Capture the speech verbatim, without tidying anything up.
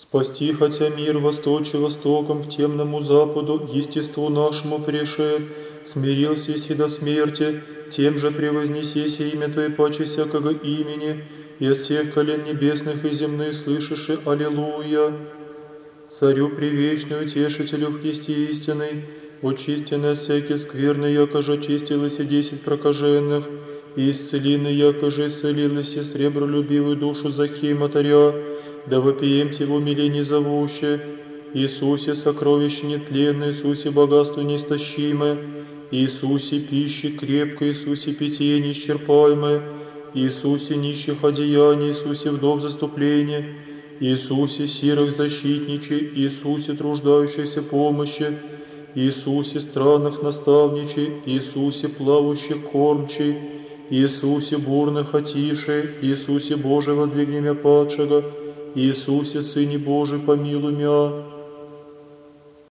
Спасти, хотя мир восточе востоком к темному западу, естеству нашему пришед, смирился и до смерти, тем же превознесеся имя Твое паче всякого имени, и от всех колен небесных и земных слышиши Аллилуйя. Царю привечный, утешителю Христе истинный, очистенный от всяких скверны, якоже очистилось и десять прокаженных, и исцелины, якоже исцелилась и сребролюбивую душу Захиматаря, да вопиемте в умилении зовуще, Иисусе сокровище нетленное, Иисусе богатство неистощимое, Иисусе пищи крепкой, Иисусе питье неисчерпаемое, Иисусе нищих одеяний, Иисусе вдов заступление, Иисусе сирых защитничей, Иисусе труждающихся помощи, Иисусе странных наставничей, Иисусе плавающих кормчий, Иисусе бурных отише, Иисусе Божий воздвигни мя падшего, Иисусе Сыне Божий помилуй мя.